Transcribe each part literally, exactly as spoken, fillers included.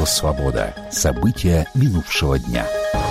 Радио «Свобода». События минувшего дня.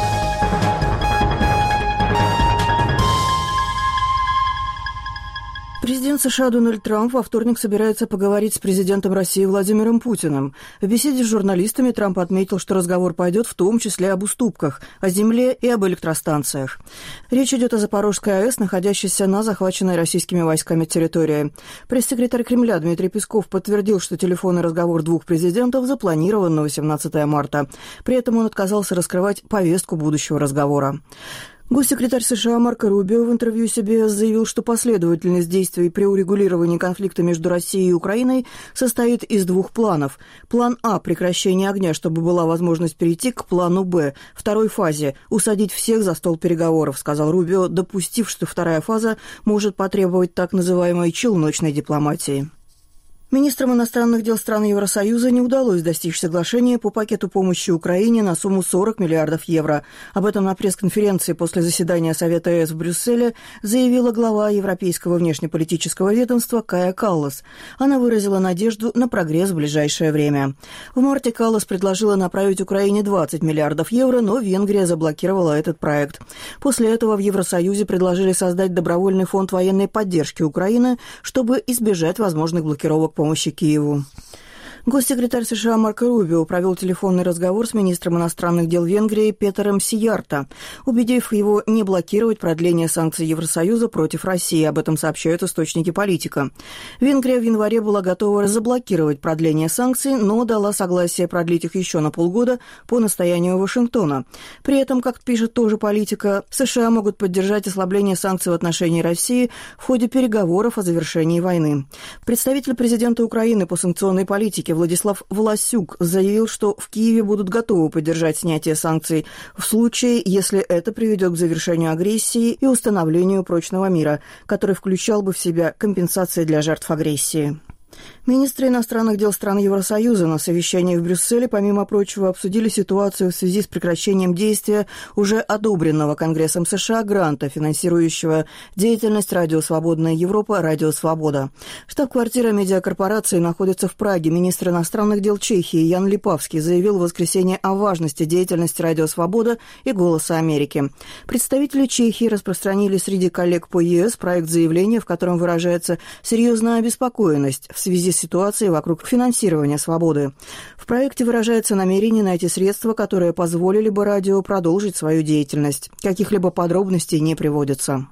Президент США Дональд Трамп во вторник собирается поговорить с президентом России Владимиром Путиным. В беседе с журналистами Трамп отметил, что разговор пойдет в том числе об уступках, о земле и об электростанциях. Речь идет о Запорожской АЭС, находящейся на захваченной российскими войсками территории. Пресс-секретарь Кремля Дмитрий Песков подтвердил, что телефонный разговор двух президентов запланирован на восемнадцатое марта. При этом он отказался раскрывать повестку будущего разговора. Госсекретарь США Марко Рубио в интервью си би эс заявил, что последовательность действий при урегулировании конфликта между Россией и Украиной состоит из двух планов. План А – прекращение огня, чтобы была возможность перейти к плану Б, второй фазе – усадить всех за стол переговоров, сказал Рубио, допустив, что вторая фаза может потребовать так называемой челночной дипломатии. Министрам иностранных дел стран Евросоюза не удалось достичь соглашения по пакету помощи Украине на сумму сорок миллиардов евро. Об этом на пресс-конференции после заседания Совета ЕС в Брюсселе заявила глава Европейского внешнеполитического ведомства Кая Каллас. Она выразила надежду на прогресс в ближайшее время. В марте Каллас предложила направить Украине двадцать миллиардов евро, но Венгрия заблокировала этот проект. После этого в Евросоюзе предложили создать добровольный фонд военной поддержки Украины, чтобы избежать возможных блокировок помощи Киеву. Госсекретарь США Марко Рубио провел телефонный разговор с министром иностранных дел Венгрии Петером Сиярто, убедив его не блокировать продление санкций Евросоюза против России. Об этом сообщают источники Политика. Венгрия в январе была готова заблокировать продление санкций, но дала согласие продлить их еще на полгода по настоянию Вашингтона. При этом, как пишет тоже Политика, США могут поддержать ослабление санкций в отношении России в ходе переговоров о завершении войны. Представитель президента Украины по санкционной политике Владислав Власюк заявил, что в Киеве будут готовы поддержать снятие санкций в случае, если это приведет к завершению агрессии и установлению прочного мира, который включал бы в себя компенсации для жертв агрессии. Министры иностранных дел стран Евросоюза на совещании в Брюсселе, помимо прочего, обсудили ситуацию в связи с прекращением действия уже одобренного Конгрессом США гранта, финансирующего деятельность Радио «Свободная Европа» «Радио Свобода». Штаб-квартира медиакорпорации находится в Праге. Министр иностранных дел Чехии Ян Липавский заявил в воскресенье о важности деятельности «Радио Свобода» и «Голоса Америки». Представители Чехии распространили среди коллег по ЕС проект заявления, в котором выражается серьезная обеспокоенность в связи с ситуацией вокруг финансирования «Свободы». В проекте выражается намерение найти средства, которые позволили бы радио продолжить свою деятельность. Каких-либо подробностей не приводится.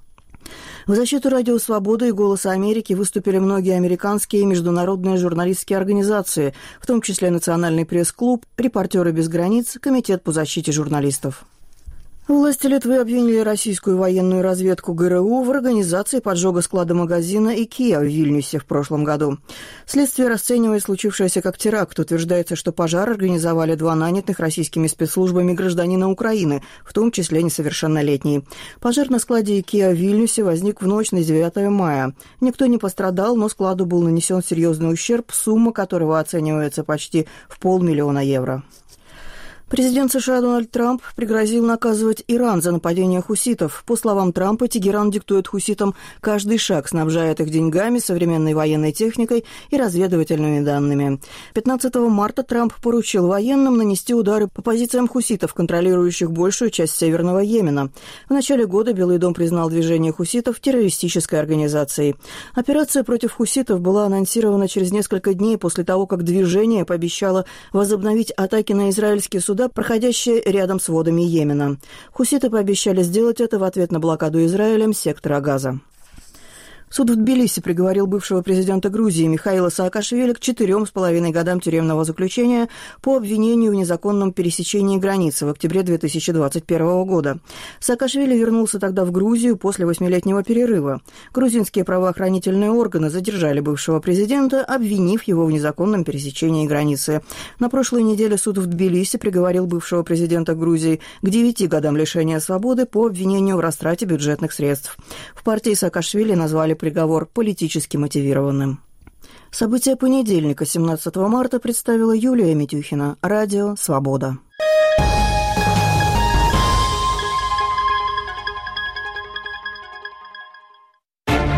В защиту «Радио Свобода» и «Голоса Америки» выступили многие американские и международные журналистские организации, в том числе Национальный пресс-клуб, «Репортеры без границ», Комитет по защите журналистов. Власти Литвы обвинили российскую военную разведку ГРУ в организации поджога склада-магазина IKEA в Вильнюсе в прошлом году. Следствие расценивает случившееся как теракт. Утверждается, что пожар организовали два нанятых российскими спецслужбами гражданина Украины, в том числе несовершеннолетний. Пожар на складе IKEA в Вильнюсе возник в ночь на девятое мая. Никто не пострадал, но складу был нанесен серьезный ущерб, сумма которого оценивается почти в полмиллиона евро. Президент США Дональд Трамп пригрозил наказывать Иран за нападение хуситов. По словам Трампа, Тегеран диктует хуситам каждый шаг, снабжает их деньгами, современной военной техникой и разведывательными данными. пятнадцатого марта Трамп поручил военным нанести удары по позициям хуситов, контролирующих большую часть Северного Йемена. В начале года Белый дом признал движение хуситов террористической организацией. Операция против хуситов была анонсирована через несколько дней после того, как движение пообещало возобновить атаки на израильские суда, проходящие рядом с водами Йемена. Хуситы пообещали сделать это в ответ на блокаду Израилем сектора Газа. Суд в Тбилиси приговорил бывшего президента Грузии Михаила Саакашвили к четырем с половиной годам тюремного заключения по обвинению в незаконном пересечении границы в октябре две тысячи двадцать первого года. Саакашвили вернулся тогда в Грузию после восьмилетнего перерыва. Грузинские правоохранительные органы задержали бывшего президента, обвинив его в незаконном пересечении границы. На прошлой неделе суд в Тбилиси приговорил бывшего президента Грузии к девяти годам лишения свободы по обвинению в растрате бюджетных средств. В партии Саакашвили назвали приговор политически мотивированным. События понедельника, семнадцатого марта, представила Юлия Митюхина. Радио «Свобода».